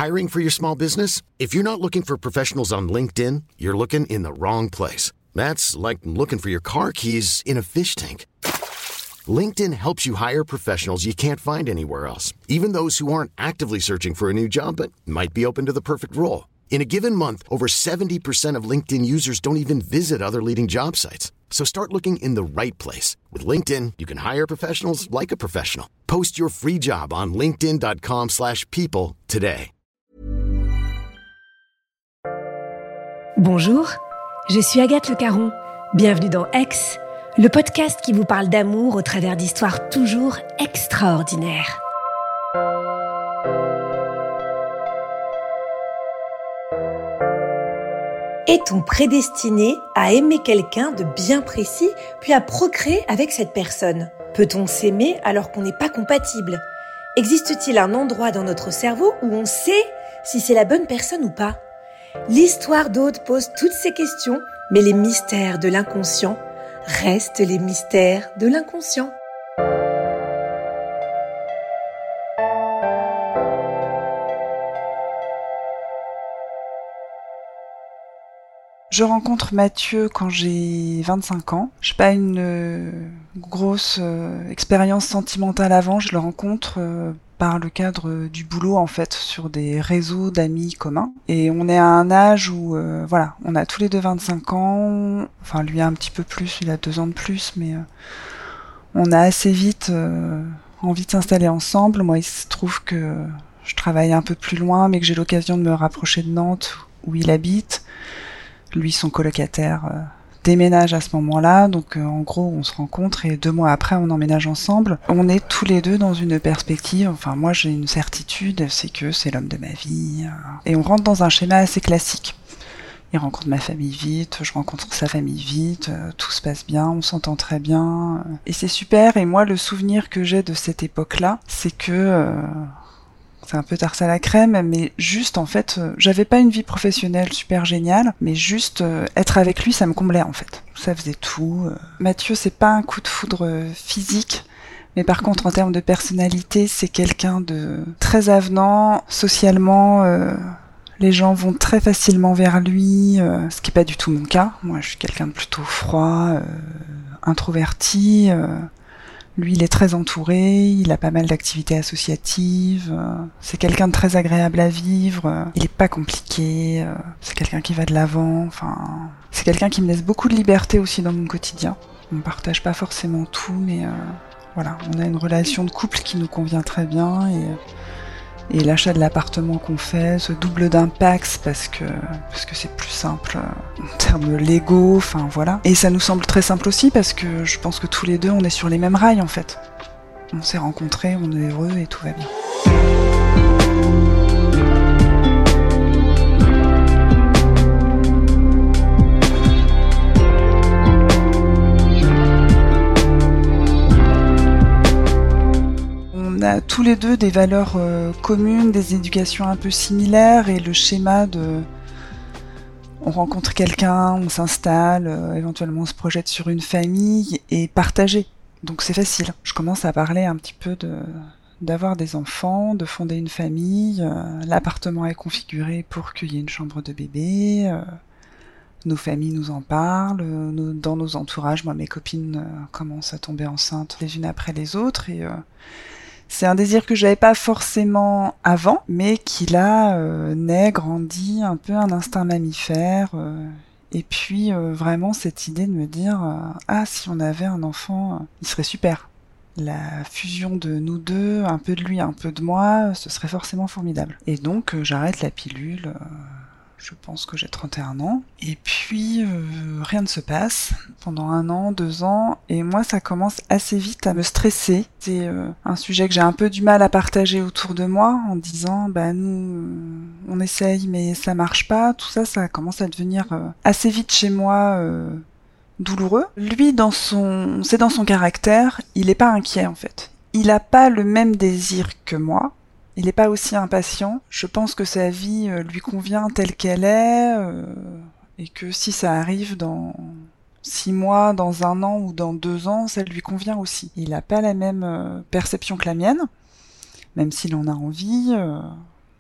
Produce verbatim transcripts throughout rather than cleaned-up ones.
Hiring for your small business? If you're not looking for professionals on LinkedIn, you're looking in the wrong place. That's like looking for your car keys in a fish tank. LinkedIn helps you hire professionals you can't find anywhere else, even those who aren't actively searching for a new job but might be open to the perfect role. In a given month, over seventy percent of LinkedIn users don't even visit other leading job sites. So start looking in the right place. With LinkedIn, you can hire professionals like a professional. Post your free job on linkedin dot com slash people today. Bonjour, je suis Agathe Le Caron. Bienvenue dans Ex, le podcast qui vous parle d'amour au travers d'histoires toujours extraordinaires. Est-on prédestiné à aimer quelqu'un de bien précis, puis à procréer avec cette personne ? Peut-on s'aimer alors qu'on n'est pas compatible ? Existe-t-il un endroit dans notre cerveau où on sait si c'est la bonne personne ou pas ? L'histoire d'Aude pose toutes ces questions, mais les mystères de l'inconscient restent les mystères de l'inconscient. Je rencontre Mathieu quand j'ai vingt-cinq ans. Je n'ai pas une euh, grosse euh, expérience sentimentale avant. Je le rencontre euh, par le cadre euh, du boulot, en fait, sur des réseaux d'amis communs. Et on est à un âge où, euh, voilà, on a tous les deux vingt-cinq ans. Enfin, lui a un petit peu plus, il a deux ans de plus, mais euh, on a assez vite euh, envie de s'installer ensemble. Moi, il se trouve que je travaille un peu plus loin, mais que j'ai l'occasion de me rapprocher de Nantes, où il habite. Lui, son colocataire, euh, déménage à ce moment-là, donc euh, en gros, on se rencontre et deux mois après, on emménage ensemble. On est tous les deux dans une perspective, enfin moi j'ai une certitude, c'est que c'est l'homme de ma vie. Euh, et on rentre dans un schéma assez classique. Il rencontre ma famille vite, je rencontre sa famille vite, euh, tout se passe bien, on s'entend très bien. Euh, et c'est super, et moi le souvenir que j'ai de cette époque-là, c'est que... Euh, c'est un peu tarte à la crème, mais juste en fait, euh, j'avais pas une vie professionnelle super géniale, mais juste euh, être avec lui, ça me comblait en fait. Ça faisait tout. Euh. Mathieu, c'est pas un coup de foudre euh, physique, mais par contre en termes de personnalité, c'est quelqu'un de très avenant, socialement. Euh, les gens vont très facilement vers lui, euh, ce qui est pas du tout mon cas. Moi, je suis quelqu'un de plutôt froid, euh, introverti. Euh, Lui, il est très entouré, il a pas mal d'activités associatives, euh, c'est quelqu'un de très agréable à vivre, euh, il est pas compliqué, euh, c'est quelqu'un qui va de l'avant, enfin... C'est quelqu'un qui me laisse beaucoup de liberté aussi dans mon quotidien. On partage pas forcément tout, mais euh, voilà, on a une relation de couple qui nous convient très bien, et... Et l'achat de l'appartement qu'on fait se double d'un Pacs parce que, parce que c'est plus simple en termes légaux, enfin voilà. Et ça nous semble très simple aussi parce que je pense que tous les deux on est sur les mêmes rails en fait. On s'est rencontrés, on est heureux et tout va bien. On a tous les deux des valeurs euh, communes, des éducations un peu similaires et le schéma de on rencontre quelqu'un, on s'installe, euh, éventuellement on se projette sur une famille et partager. Donc c'est facile. Je commence à parler un petit peu de d'avoir des enfants, de fonder une famille. Euh, l'appartement est configuré pour qu'il y ait une chambre de bébé. Euh, nos familles nous en parlent. Euh, nos, dans nos entourages, moi mes copines euh, commencent à tomber enceintes les unes après les autres et euh, c'est un désir que j'avais pas forcément avant, mais qui là euh, naît, grandit, un peu un instinct mammifère. Euh, et puis euh, vraiment cette idée de me dire euh, ah si on avait un enfant, euh, il serait super. La fusion de nous deux, un peu de lui, un peu de moi, ce serait forcément formidable. Et donc euh, j'arrête la pilule. Euh, Je pense que j'ai trente et un ans. Et puis, euh, rien ne se passe pendant un an, deux ans. Et moi, ça commence assez vite à me stresser. C'est euh, un sujet que j'ai un peu du mal à partager autour de moi en disant, bah nous, euh, on essaye, mais ça marche pas. Tout ça, ça commence à devenir euh, assez vite chez moi euh, douloureux. Lui, dans son, c'est dans son caractère, il est pas inquiet en fait. Il a pas le même désir que moi. Il n'est pas aussi impatient. Je pense que sa vie euh, lui convient telle qu'elle est euh, et que si ça arrive dans six mois, dans un an ou dans deux ans, ça lui convient aussi. Il n'a pas la même euh, perception que la mienne, même s'il en a envie. Euh,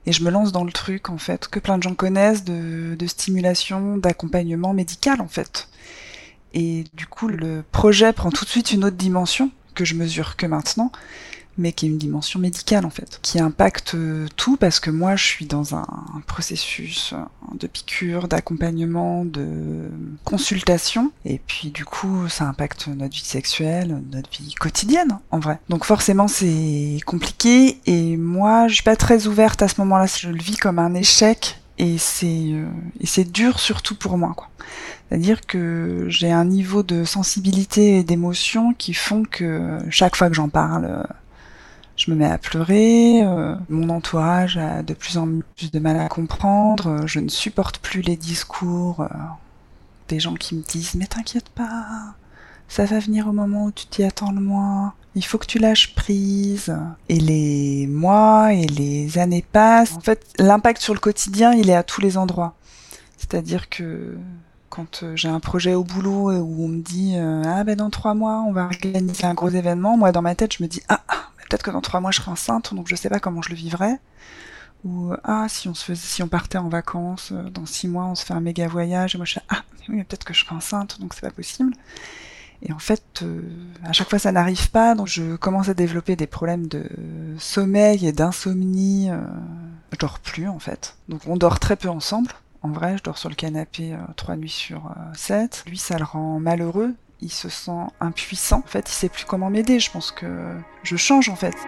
Et je me lance dans le truc, en fait, que plein de gens connaissent, de, de stimulation, d'accompagnement médical, en fait. Et du coup, le projet prend tout de suite une autre dimension, que je mesure que maintenant, mais qui est une dimension médicale, en fait, qui impacte tout, parce que moi, je suis dans un processus de piqûre, d'accompagnement, de consultation, et puis du coup, ça impacte notre vie sexuelle, notre vie quotidienne, en vrai. Donc forcément, c'est compliqué, et moi, je suis pas très ouverte à ce moment-là, je le vis comme un échec, et c'est, euh, et c'est dur surtout pour moi, quoi. C'est-à-dire que j'ai un niveau de sensibilité et d'émotion qui font que chaque fois que j'en parle, je me mets à pleurer, euh, mon entourage a de plus en plus de mal à comprendre, euh, je ne supporte plus les discours euh, des gens qui me disent « mais t'inquiète pas, ça va venir au moment où tu t'y attends le moins, il faut que tu lâches prise ». Et les mois et les années passent. En fait, l'impact sur le quotidien, il est à tous les endroits. C'est-à-dire que quand j'ai un projet au boulot où on me dit euh, « ah ben dans trois mois, on va organiser un gros événement », moi dans ma tête, je me dis « ah, ah peut-être que dans trois mois je serai enceinte, donc je sais pas comment je le vivrai. » Ou ah si on se faisait, si on partait en vacances, euh, dans six mois on se fait un méga voyage, et moi je suis ah mais oui mais peut-être que je serai enceinte, donc c'est pas possible. Et en fait, euh, à chaque fois ça n'arrive pas, donc je commence à développer des problèmes de sommeil et d'insomnie. Euh, je dors plus en fait, donc on dort très peu ensemble. En vrai, je dors sur le canapé euh, trois nuits sur euh, sept. Lui, ça le rend malheureux. Il se sent impuissant. En fait, il sait plus comment m'aider. Je pense que je change, en fait.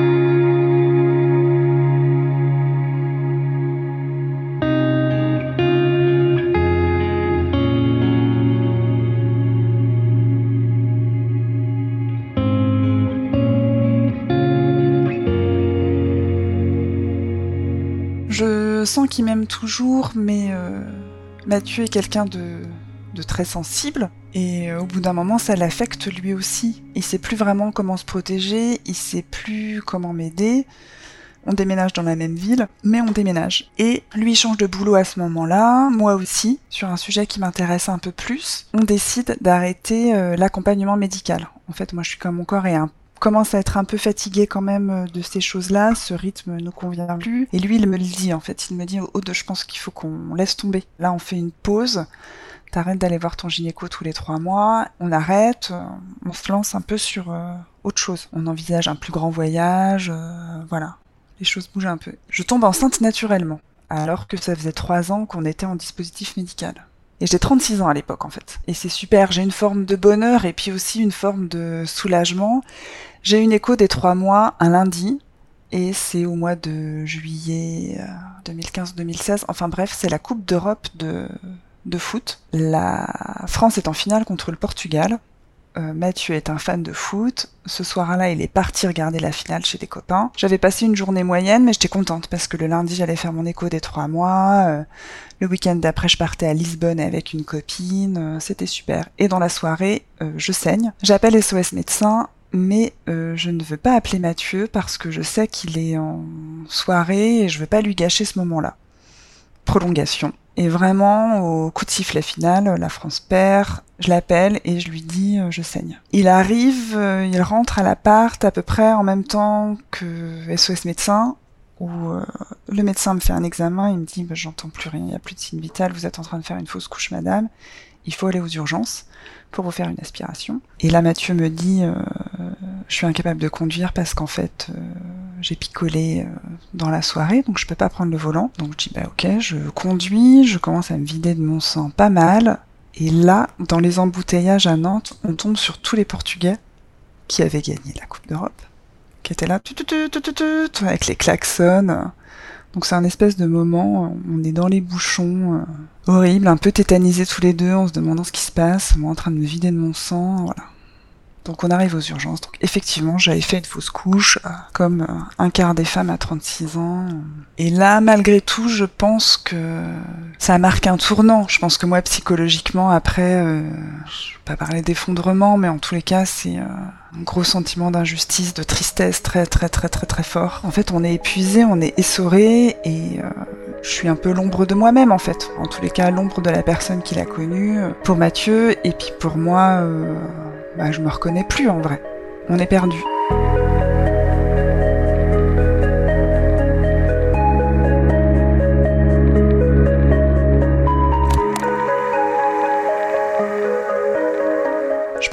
Je sens qu'il m'aime toujours, mais euh, Mathieu est quelqu'un de, de très sensible. Et euh, au bout d'un moment, ça l'affecte lui aussi. Il sait plus vraiment comment se protéger, il sait plus comment m'aider. On déménage dans la même ville, mais on déménage. Et lui change de boulot à ce moment-là, moi aussi, sur un sujet qui m'intéresse un peu plus. On décide d'arrêter euh, l'accompagnement médical. En fait, moi je suis comme mon corps est un commence à être un peu fatigué quand même de ces choses-là, ce rythme ne convient plus. Et lui, il me le dit, en fait. Il me dit, Aude, je pense qu'il faut qu'on laisse tomber. Là, on fait une pause. T'arrêtes d'aller voir ton gynéco tous les trois mois. On arrête. On se lance un peu sur euh, autre chose. On envisage un plus grand voyage. Euh, voilà. Les choses bougent un peu. Je tombe enceinte naturellement, alors que ça faisait trois ans qu'on était en dispositif médical. Et j'ai trente-six ans à l'époque, en fait. Et c'est super, j'ai une forme de bonheur et puis aussi une forme de soulagement. J'ai une écho des trois mois un lundi, et c'est au mois de juillet deux mille quinze deux mille seize. Enfin bref, c'est la Coupe d'Europe de, de foot. La France est en finale contre le Portugal. Euh, Mathieu est un fan de foot. Ce soir-là, il est parti regarder la finale chez des copains. J'avais passé une journée moyenne, mais j'étais contente parce que le lundi, j'allais faire mon écho des trois mois. Euh, le week-end d'après, je partais à Lisbonne avec une copine. Euh, c'était super. Et dans la soirée, euh, je saigne. J'appelle S O S médecin, mais euh, je ne veux pas appeler Mathieu parce que je sais qu'il est en soirée et je veux pas lui gâcher ce moment-là. Prolongation. Et vraiment, au coup de sifflet final, la France perd, je l'appelle et je lui dis euh, « je saigne ». Il arrive, euh, il rentre à l'appart à peu près en même temps que S O S médecin, où euh, le médecin me fait un examen, il me dit bah, « j'entends plus rien, il n'y a plus de signe vital, vous êtes en train de faire une fausse couche madame, il faut aller aux urgences pour vous faire une aspiration ». Et là Mathieu me dit euh, « je suis incapable de conduire parce qu'en fait... Euh, j'ai picolé euh, dans la soirée, donc je peux pas prendre le volant. » Donc je dis bah ok, je conduis, je commence à me vider de mon sang pas mal. Et là, dans les embouteillages à Nantes, on tombe sur tous les Portugais qui avaient gagné la Coupe d'Europe, qui étaient là, tut, tut, tut, tut, tut, tut, avec les klaxons. Donc c'est un espèce de moment, on est dans les bouchons, euh, horrible, un peu tétanisés tous les deux, en se demandant ce qui se passe, moi en train de me vider de mon sang, voilà. Donc on arrive aux urgences. Donc effectivement, j'avais fait une fausse couche, euh, comme euh, un quart des femmes à trente-six ans. Et là, malgré tout, je pense que ça marque un tournant. Je pense que moi, psychologiquement, après, euh, je vais pas parler d'effondrement, mais en tous les cas, c'est euh, un gros sentiment d'injustice, de tristesse très très très très très fort. En fait, on est épuisé, on est essoré, et euh, je suis un peu l'ombre de moi-même, en fait. En tous les cas, l'ombre de la personne qui l'a connue, pour Mathieu, et puis pour moi... Euh, Bah, je me reconnais plus en vrai. On est perdu.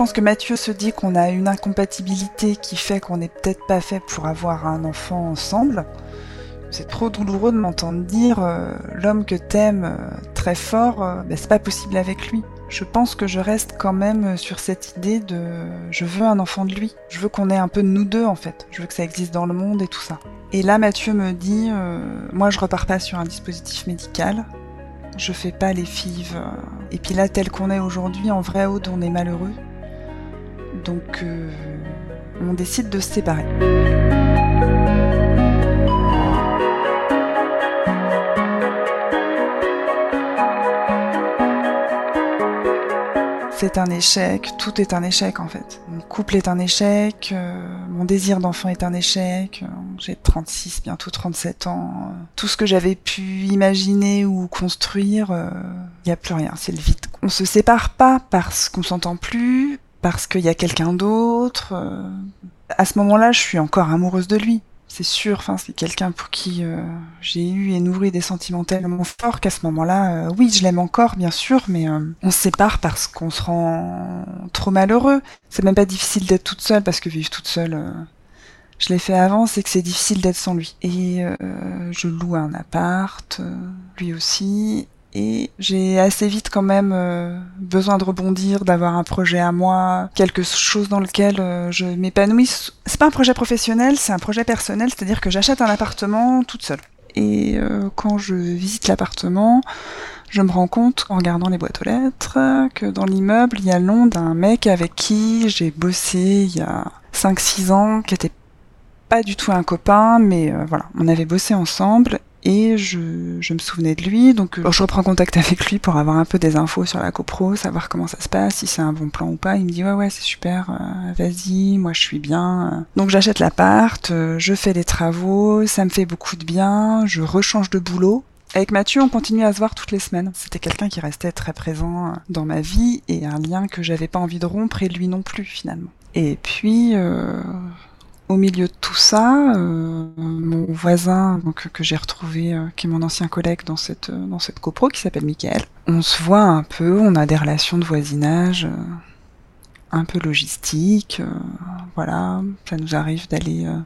pense que Mathieu se dit qu'on a une incompatibilité qui fait qu'on n'est peut-être pas fait pour avoir un enfant ensemble. C'est trop douloureux de m'entendre dire euh, l'homme que t'aimes euh, très fort, euh, ben, c'est pas possible avec lui. Je pense que je reste quand même sur cette idée de je veux un enfant de lui. Je veux qu'on ait un peu de nous deux en fait. Je veux que ça existe dans le monde et tout ça. Et là Mathieu me dit euh, moi je repars pas sur un dispositif médical. Je fais pas les F I V. Euh, et puis là tel qu'on est aujourd'hui, en vrai Aude, on est malheureux. Donc euh, on décide de se séparer. C'est un échec, tout est un échec en fait. Mon couple est un échec, euh, mon désir d'enfant est un échec, euh, j'ai trente-six, bientôt trente-sept ans. Euh, tout ce que j'avais pu imaginer ou construire, il euh, n'y a plus rien, c'est le vide. On se sépare pas parce qu'on s'entend plus, parce qu'il y a quelqu'un d'autre. Euh, à ce moment-là, je suis encore amoureuse de lui. C'est sûr, enfin, c'est quelqu'un pour qui euh, j'ai eu et nourri des sentiments tellement forts qu'à ce moment-là, euh, oui, je l'aime encore, bien sûr, mais euh, on se sépare parce qu'on se rend trop malheureux. C'est même pas difficile d'être toute seule, parce que vivre toute seule, euh, je l'ai fait avant, c'est que c'est difficile d'être sans lui. Et euh, je loue un appart, euh, lui aussi, et j'ai assez vite quand même euh, besoin de rebondir, d'avoir un projet à moi, quelque chose dans lequel euh, je m'épanouisse. C'est pas un projet professionnel, c'est un projet personnel, c'est-à-dire que j'achète un appartement toute seule. Et euh, quand je visite l'appartement, je me rends compte, en regardant les boîtes aux lettres, que dans l'immeuble, il y a le nom d'un mec avec qui j'ai bossé il y a cinq six ans, qui était pas du tout un copain, mais euh, voilà, on avait bossé ensemble. Et je, je me souvenais de lui, donc euh, je reprends contact avec lui pour avoir un peu des infos sur la copro, savoir comment ça se passe, si c'est un bon plan ou pas. Il me dit ouais ouais c'est super, euh, vas-y, moi je suis bien. Donc j'achète l'appart, euh, je fais des travaux, ça me fait beaucoup de bien, je rechange de boulot. Avec Mathieu, on continue à se voir toutes les semaines. C'était quelqu'un qui restait très présent dans ma vie et un lien que j'avais pas envie de rompre et lui non plus finalement. Et puis... Euh... Au milieu de tout ça, euh, mon voisin donc, que j'ai retrouvé, euh, qui est mon ancien collègue dans cette, euh, dans cette copro, qui s'appelle Mickaël, on se voit un peu, on a des relations de voisinage euh, un peu logistiques, euh, voilà, ça nous arrive d'aller, euh,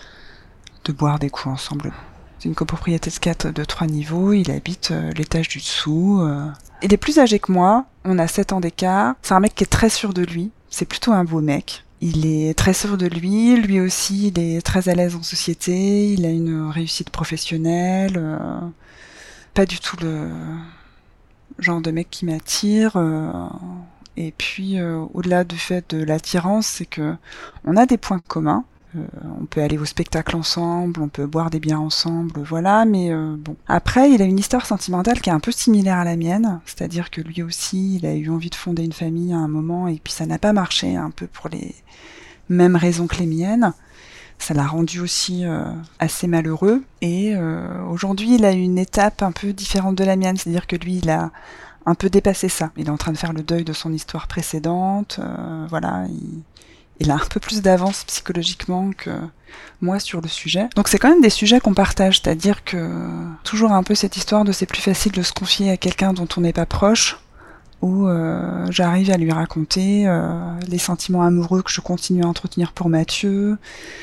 de boire des coups ensemble. C'est une copropriété de quatre, de trois niveaux, il habite euh, l'étage du dessous. Euh. Il est plus âgé que moi, on a sept ans d'écart, c'est un mec qui est très sûr de lui, c'est plutôt un beau mec. Il est très sûr de lui, lui aussi il est très à l'aise en société, il a une réussite professionnelle, euh, pas du tout le genre de mec qui m'attire. Euh, et puis euh, au-delà du fait de l'attirance, c'est que on a des points communs. Euh, on peut aller au spectacle ensemble, on peut boire des bières ensemble, voilà, mais euh, bon. Après, il a une histoire sentimentale qui est un peu similaire à la mienne, c'est-à-dire que lui aussi, il a eu envie de fonder une famille à un moment, et puis ça n'a pas marché, un peu pour les mêmes raisons que les miennes. Ça l'a rendu aussi euh, assez malheureux, et euh, aujourd'hui, il a une étape un peu différente de la mienne, c'est-à-dire que lui, il a un peu dépassé ça. Il est en train de faire le deuil de son histoire précédente, euh, voilà, il... Il a un peu plus d'avance psychologiquement que moi sur le sujet. Donc c'est quand même des sujets qu'on partage, c'est-à-dire que toujours un peu cette histoire de c'est plus facile de se confier à quelqu'un dont on n'est pas proche, où euh, j'arrive à lui raconter euh, les sentiments amoureux que je continue à entretenir pour Mathieu.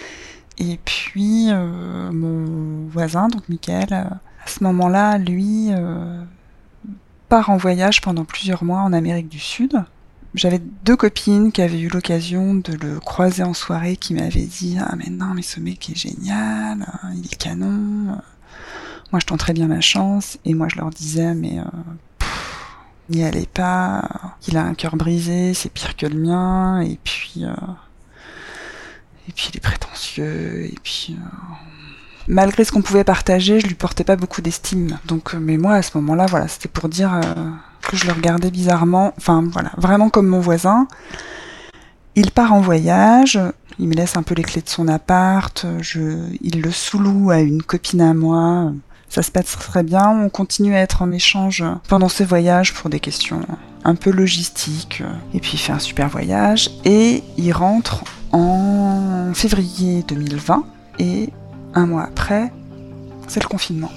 Et puis euh, mon voisin, donc Mickaël, à ce moment-là, lui, euh, part en voyage pendant plusieurs mois en Amérique du Sud. J'avais deux copines qui avaient eu l'occasion de le croiser en soirée, qui m'avaient dit « Ah mais non, mais ce mec est génial, il est canon, moi je tenterais bien ma chance. » Et moi je leur disais « Mais euh, pff, n'y allez pas, il a un cœur brisé, c'est pire que le mien, et puis, euh, et puis il est prétentieux, et puis... Euh, » Malgré ce qu'on pouvait partager, je lui portais pas beaucoup d'estime. Donc, mais moi à ce moment-là, voilà, c'était pour dire... Euh, que je le regardais bizarrement, enfin voilà, vraiment comme mon voisin. Il part en voyage, il me laisse un peu les clés de son appart, je, il le sous-loue à une copine à moi, ça se passe très bien, on continue à être en échange pendant ce voyage pour des questions un peu logistiques, et puis il fait un super voyage, et il rentre en février deux mille vingt, et un mois après, c'est le confinement.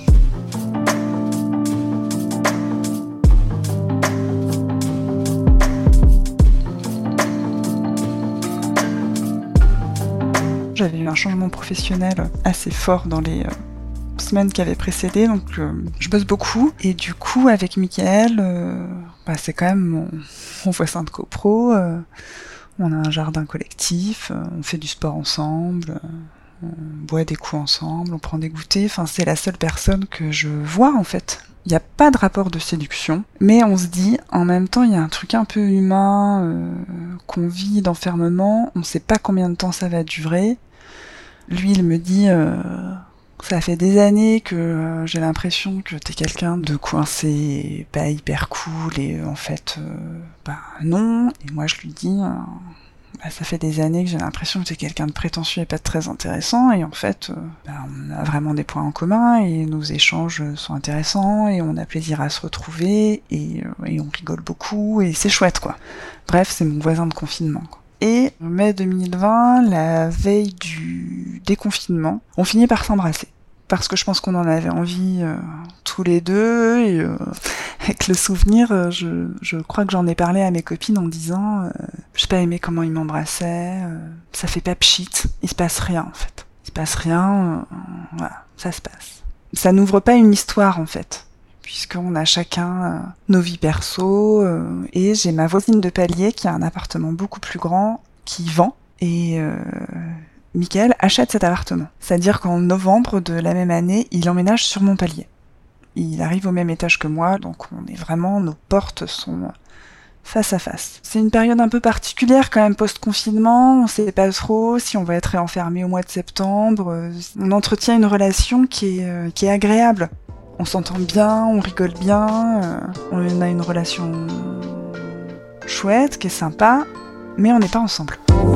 J'avais eu un changement professionnel assez fort dans les... Euh, semaines qui avaient précédé, donc euh, je bosse beaucoup et du coup avec Mickaël, euh, bah, c'est quand même mon, mon voisin de copro, euh, on a un jardin collectif, euh, on fait du sport ensemble, euh, on boit des coups ensemble, on prend des goûters, enfin c'est la seule personne que je vois en fait. Il n'y a pas de rapport de séduction, mais on se dit en même temps il y a un truc un peu humain euh, qu'on vit d'enfermement, on sait pas combien de temps ça va durer. Lui il me dit euh, ça fait des années que euh, j'ai l'impression que t'es quelqu'un de coincé, pas hyper cool, et euh, en fait, euh, bah non. Et moi je lui dis, euh, bah, ça fait des années que j'ai l'impression que t'es quelqu'un de prétentieux et pas de très intéressant, et en fait, euh, bah, on a vraiment des points en commun, et nos échanges sont intéressants, et on a plaisir à se retrouver, et, euh, et on rigole beaucoup, et c'est chouette quoi. Bref, c'est mon voisin de confinement quoi. Et en mai deux mille vingt, la veille du déconfinement, on finit par s'embrasser. Parce que je pense qu'on en avait envie euh, tous les deux, et euh, avec le souvenir, euh, je, je crois que j'en ai parlé à mes copines en disant euh, j'ai pas aimé comment il m'embrassait, euh, ça fait pas pchit, il se passe rien en fait. Il se passe rien, euh, voilà, ça se passe. Ça n'ouvre pas une histoire en fait, puisqu'on a chacun euh, nos vies perso, euh, et j'ai ma voisine de palier qui a un appartement beaucoup plus grand, qui vend, et euh, Mickaël achète cet appartement. C'est-à-dire qu'en novembre de la même année, il emménage sur mon palier. Il arrive au même étage que moi, donc on est vraiment, nos portes sont face à face. C'est une période un peu particulière quand même post-confinement, on sait pas trop si on va être réenfermé au mois de septembre. On entretient une relation qui est, euh, qui est agréable. On s'entend bien, on rigole bien, euh, on a une relation chouette, qui est sympa, mais on n'est pas ensemble.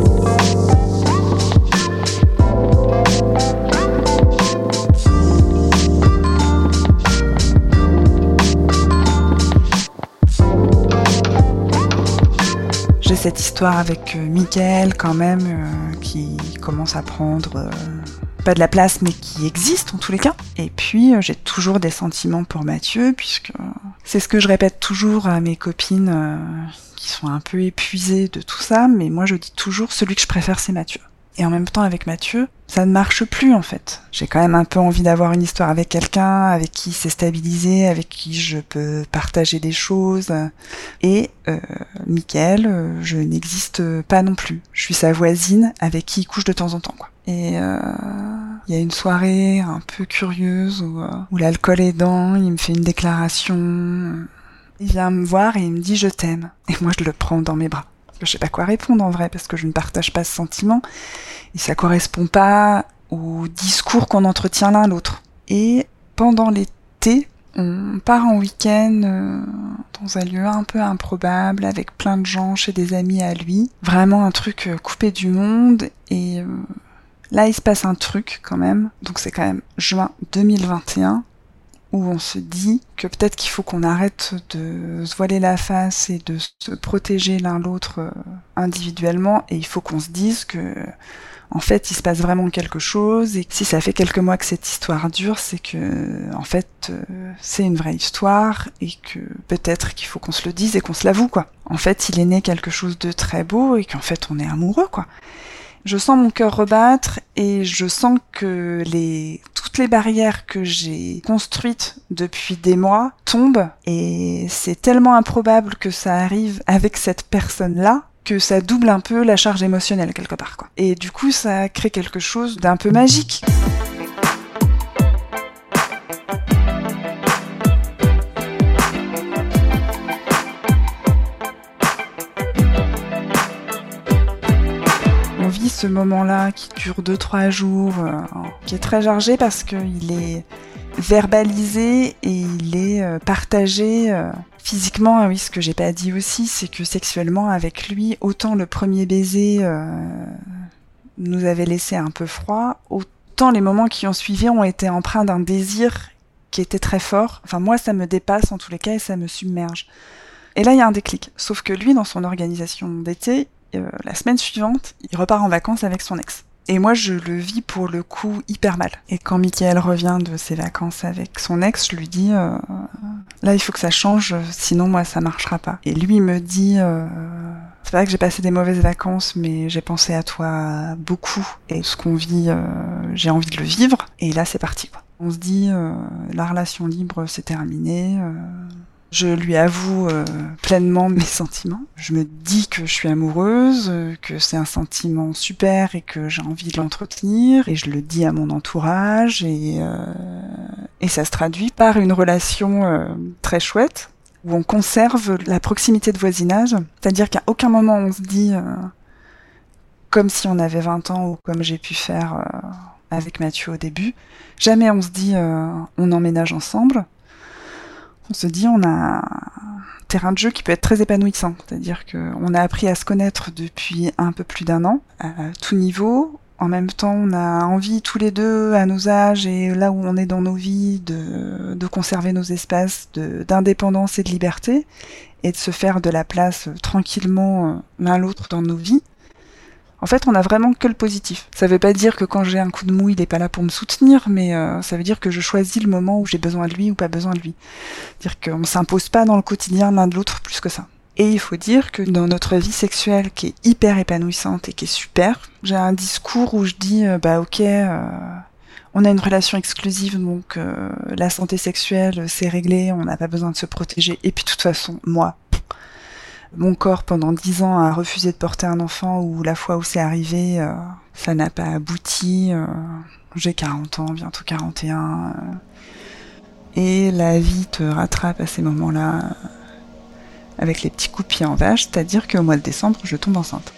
J'ai cette histoire avec euh, Mickaël quand même, euh, qui commence à prendre euh, pas de la place, mais qui existe en tous les cas. Et puis euh, j'ai toujours des sentiments pour Mathieu, puisque euh, c'est ce que je répète toujours à mes copines euh, qui sont un peu épuisées de tout ça, mais moi je dis toujours celui que je préfère c'est Mathieu. Et en même temps avec Mathieu, ça ne marche plus en fait. J'ai quand même un peu envie d'avoir une histoire avec quelqu'un, avec qui c'est stabilisé, avec qui je peux partager des choses. Et euh, Mickaël, euh, je n'existe pas non plus. Je suis sa voisine avec qui il couche de temps en temps, quoi. Et il euh, y a une soirée un peu curieuse où, euh, où l'alcool aidant, il me fait une déclaration. Il vient me voir et il me dit « je t'aime ». Et moi je le prends dans mes bras. Je sais pas quoi répondre en vrai, parce que je ne partage pas ce sentiment, et ça correspond pas au discours qu'on entretient l'un l'autre. Et pendant l'été, on part en week-end euh, dans un lieu un peu improbable, avec plein de gens chez des amis à lui. Vraiment un truc euh, coupé du monde, et euh, là il se passe un truc quand même, donc c'est quand même juin deux mille vingt et un, où on se dit que peut-être qu'il faut qu'on arrête de se voiler la face et de se protéger l'un l'autre euh, individuellement, et il faut qu'on se dise que en fait il se passe vraiment quelque chose, et que si ça fait quelques mois que cette histoire dure, c'est que en fait euh, c'est une vraie histoire, et que peut-être qu'il faut qu'on se le dise et qu'on se l'avoue quoi. En fait il est né quelque chose de très beau, et qu'en fait on est amoureux quoi. Je sens mon cœur rebattre, et je sens que les toutes les barrières que j'ai construites depuis des mois tombent, et c'est tellement improbable que ça arrive avec cette personne-là que ça double un peu la charge émotionnelle quelque part, quoi. Et du coup, ça crée quelque chose d'un peu magique. On vit ce moment-là qui dure deux trois jours, euh, qui est très chargé parce qu'il est verbalisé et il est euh, partagé euh, physiquement. Ah oui, ce que j'ai pas dit aussi, c'est que sexuellement avec lui, autant le premier baiser euh, nous avait laissé un peu froid, autant les moments qui ont suivi ont été empreints d'un désir qui était très fort. Enfin moi ça me dépasse en tous les cas et ça me submerge. Et là il y a un déclic, sauf que lui dans son organisation d'été, Euh, la semaine suivante, il repart en vacances avec son ex. Et moi, je le vis pour le coup hyper mal. Et quand Mickaël revient de ses vacances avec son ex, je lui dis euh, « Là, il faut que ça change, sinon moi, ça marchera pas. » Et lui me dit euh, « C'est vrai que j'ai passé des mauvaises vacances, mais j'ai pensé à toi beaucoup. Et ce qu'on vit, euh, j'ai envie de le vivre. Et là, c'est parti, quoi. On se dit, euh, la relation libre, c'est terminé. Euh, je lui avoue euh, pleinement mes sentiments. Je me dis que je suis amoureuse, que c'est un sentiment super et que j'ai envie de l'entretenir. Et je le dis à mon entourage. Et, euh, et ça se traduit par une relation euh, très chouette, où on conserve la proximité de voisinage, c'est-à-dire qu'à aucun moment on se dit euh, comme si on avait vingt ans ou comme j'ai pu faire euh, avec Mathieu au début. Jamais on se dit euh, on emménage ensemble. On se dit on a un terrain de jeu qui peut être très épanouissant, c'est-à-dire qu'on a appris à se connaître depuis un peu plus d'un an, à tout niveau. En même temps, on a envie tous les deux, à nos âges et là où on est dans nos vies, de, de conserver nos espaces de, d'indépendance et de liberté et de se faire de la place tranquillement l'un l'autre dans nos vies. En fait, on a vraiment que le positif. Ça veut pas dire que quand j'ai un coup de mou, il est pas là pour me soutenir, mais euh, ça veut dire que je choisis le moment où j'ai besoin de lui ou pas besoin de lui. C'est-à-dire qu'on s'impose pas dans le quotidien l'un de l'autre plus que ça. Et il faut dire que dans notre vie sexuelle qui est hyper épanouissante et qui est super, j'ai un discours où je dis euh, bah ok, euh, on a une relation exclusive, donc euh, la santé sexuelle c'est réglé, on n'a pas besoin de se protéger. Et puis de toute façon, moi, mon corps pendant dix ans a refusé de porter un enfant, ou la fois où c'est arrivé, euh, ça n'a pas abouti. Euh, j'ai quarante ans, bientôt quarante et un. Euh, et la vie te rattrape à ces moments-là. Euh, avec les petits coups de pied en vache, c'est-à-dire qu'au mois de décembre, je tombe enceinte.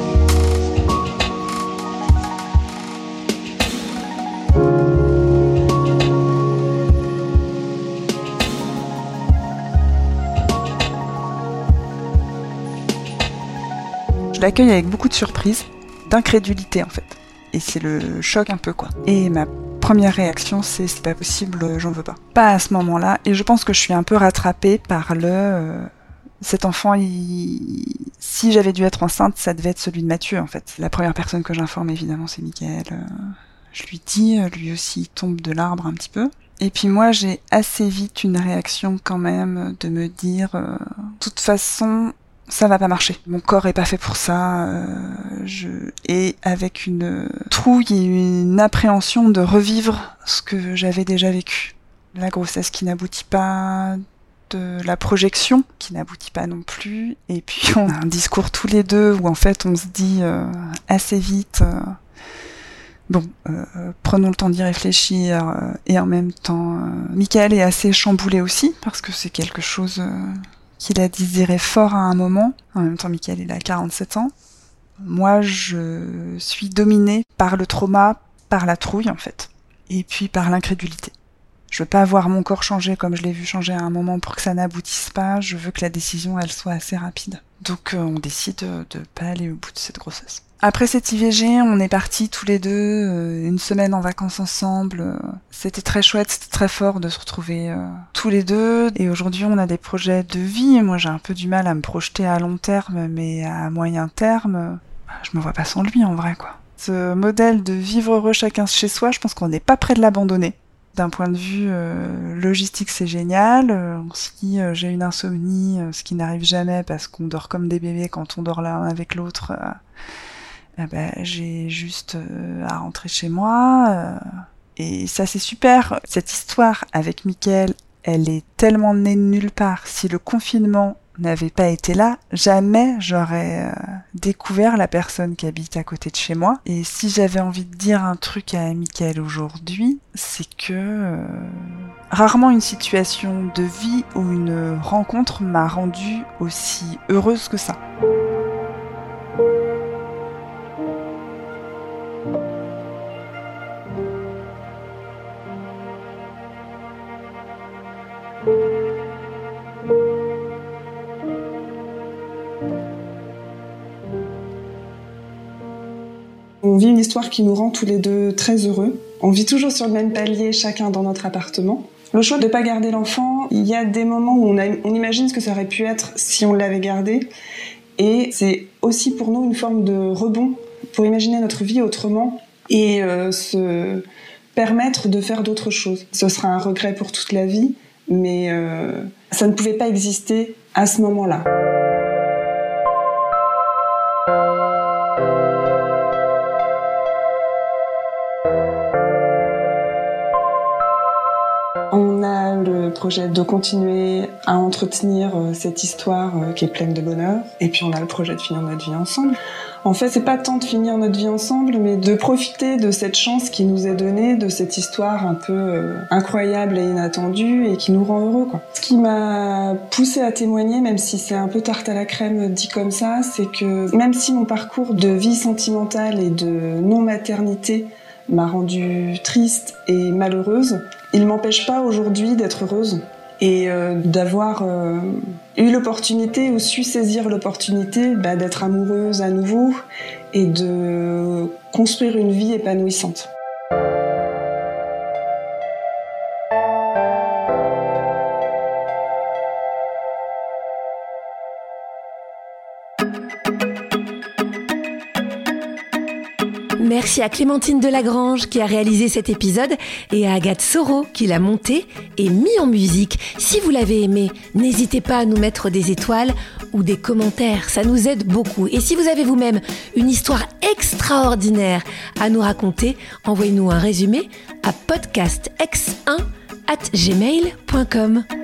Je l'accueille avec beaucoup de surprise, d'incrédulité en fait. Et c'est le choc un peu, quoi. Et ma première réaction, c'est c'est pas possible, j'en veux pas. Pas à ce moment-là, et je pense que je suis un peu rattrapée par le... Euh, Cet enfant, il... si j'avais dû être enceinte, ça devait être celui de Mathieu, en fait. La première personne que j'informe, évidemment, c'est Mickaël. Je lui dis, lui aussi, il tombe de l'arbre un petit peu. Et puis moi, j'ai assez vite une réaction quand même de me dire, euh, de toute façon, ça va pas marcher. Mon corps est pas fait pour ça. Euh, je... Et avec une trouille et une appréhension de revivre ce que j'avais déjà vécu. La grossesse qui n'aboutit pas, de la projection qui n'aboutit pas non plus, et puis on a un discours tous les deux où en fait on se dit euh, assez vite euh, bon, euh, prenons le temps d'y réfléchir, euh, et en même temps euh, Mickaël est assez chamboulé aussi parce que c'est quelque chose euh, qu'il a désiré fort à un moment. En même temps, Mickaël il a quarante-sept ans. Moi je suis dominée par le trauma, par la trouille en fait, et puis par l'incrédulité. Je veux pas voir mon corps changer comme je l'ai vu changer à un moment pour que ça n'aboutisse pas. Je veux que la décision, elle soit assez rapide. Donc, euh, on décide de, de pas aller au bout de cette grossesse. Après cette I V G, on est partis tous les deux, euh, une semaine en vacances ensemble. C'était très chouette, c'était très fort de se retrouver euh, tous les deux. Et aujourd'hui, on a des projets de vie. Moi, j'ai un peu du mal à me projeter à long terme, mais à moyen terme, je me vois pas sans lui, en vrai, quoi. Ce modèle de vivre heureux chacun chez soi, je pense qu'on n'est pas près de l'abandonner. D'un point de vue euh, logistique, c'est génial. Euh, si euh, j'ai une insomnie, euh, ce qui n'arrive jamais parce qu'on dort comme des bébés quand on dort l'un avec l'autre, euh, eh ben, j'ai juste euh, à rentrer chez moi. Euh, et ça, c'est super. Cette histoire avec Mickaël, elle est tellement née de nulle part. Si le confinement n'avait pas été là, jamais j'aurais euh, découvert la personne qui habite à côté de chez moi. Et si j'avais envie de dire un truc à Mickaël aujourd'hui, c'est que euh, rarement une situation de vie ou une rencontre m'a rendue aussi heureuse que ça. On vit une histoire qui nous rend tous les deux très heureux. On vit toujours sur le même palier, chacun dans notre appartement. Le choix de ne pas garder l'enfant, il y a des moments où on, a, on imagine ce que ça aurait pu être si on l'avait gardé. Et c'est aussi pour nous une forme de rebond pour imaginer notre vie autrement et euh, se permettre de faire d'autres choses. Ce sera un regret pour toute la vie, mais euh, ça ne pouvait pas exister à ce moment-là. le projet de continuer à entretenir cette histoire qui est pleine de bonheur. Et puis on a le projet de finir notre vie ensemble. En fait, c'est pas tant de finir notre vie ensemble, mais de profiter de cette chance qui nous est donnée, de cette histoire un peu euh, incroyable et inattendue et qui nous rend heureux, quoi. Ce qui m'a poussée à témoigner, même si c'est un peu tarte à la crème dit comme ça, c'est que même si mon parcours de vie sentimentale et de non-maternité m'a rendue triste et malheureuse, il m'empêche pas aujourd'hui d'être heureuse. Et euh, d'avoir euh, eu l'opportunité ou su saisir l'opportunité bah, d'être amoureuse à nouveau et de construire une vie épanouissante. Merci à Clémentine Delagrange qui a réalisé cet épisode et à Agathe Soro qui l'a monté et mis en musique. Si vous l'avez aimé, n'hésitez pas à nous mettre des étoiles ou des commentaires, ça nous aide beaucoup. Et si vous avez vous-même une histoire extraordinaire à nous raconter, envoyez-nous un résumé à podcast x un arobase gmail point com.